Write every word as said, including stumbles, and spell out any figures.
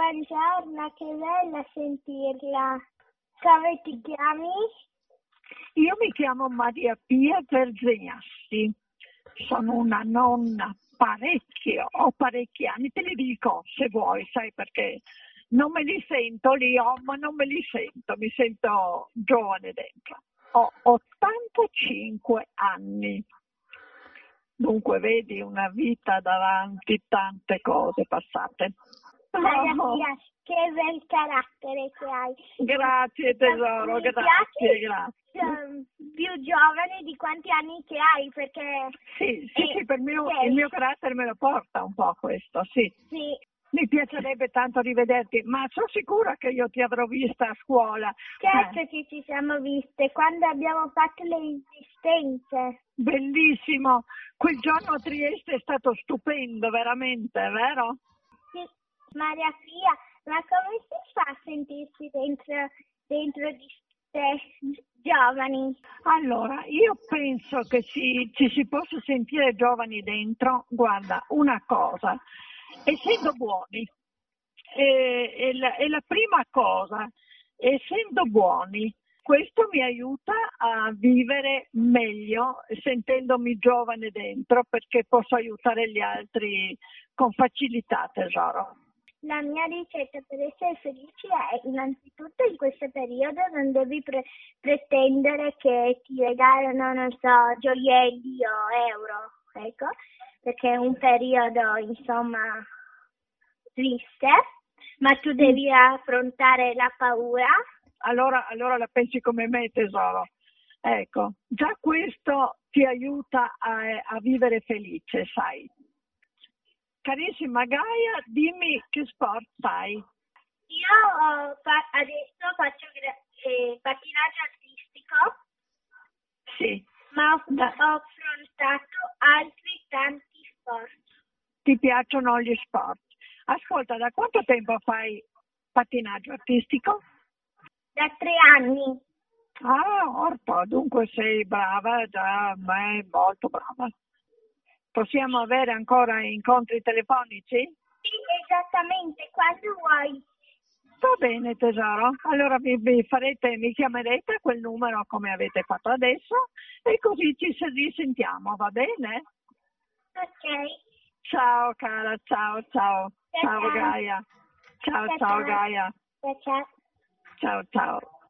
buongiorno, che bella sentirla. Come ti chiami? Io mi chiamo Maria Pia Verzignassi, sono una nonna parecchio, ho parecchi anni, te li dico se vuoi, sai, perché non me li sento, li ho, ma non me li sento, mi sento giovane dentro. Ho ottantacinque anni, dunque vedi una vita davanti, tante cose passate. Maria Oh. Pia, che bel carattere che hai. Grazie tesoro, Mi grazie, piace, grazie. um, più giovane di quanti anni che hai, perché... Sì, sì, eh, sì, per mio, sei- il mio carattere me lo porta un po' questo, sì. Sì, Mi piacerebbe tanto rivederti, ma sono sicura che io ti avrò vista a scuola. certo Eh, che ci siamo viste quando abbiamo fatto le esistenze. bellissimo, quel giorno a Trieste è stato stupendo, veramente, vero? Sì, Maria Pia, ma come si fa a sentirsi dentro, dentro di te giovani? Allora, io penso che ci, ci si possa sentire giovani dentro, guarda, una cosa, essendo buoni, è, è la, è la prima cosa, essendo buoni, questo mi aiuta a vivere meglio, sentendomi giovane dentro, perché posso aiutare gli altri con facilità, tesoro. La mia ricetta per essere felice è innanzitutto in questo periodo non devi pre- pretendere che ti regalano, non so, gioielli o euro, ecco, perché è un periodo, insomma, triste, ma tu devi affrontare la paura. Allora, allora la pensi come me, tesoro. Ecco, già questo ti aiuta a, a vivere felice, sai. Carissima Gaia, dimmi che sport fai. Io ho fa- adesso faccio gra- eh, pattinaggio artistico, Sì. ma ho, Da- ho affrontato altri tanti sport. Ti piacciono gli sport? Ascolta, da quanto tempo fai pattinaggio artistico? Da tre anni. Ah, orpo, dunque sei brava, già, ma molto brava. Possiamo avere ancora incontri telefonici? Sì, esattamente, quando vuoi. Va bene tesoro, allora vi, vi farete, mi chiamerete a quel numero come avete fatto adesso e così ci risentiamo, va bene? Ok. Ciao cara, ciao ciao, Ciao, ciao ciao. Gaia, ciao Ciao, ciao ciao. Gaia, Ciao, ciao. ciao ciao.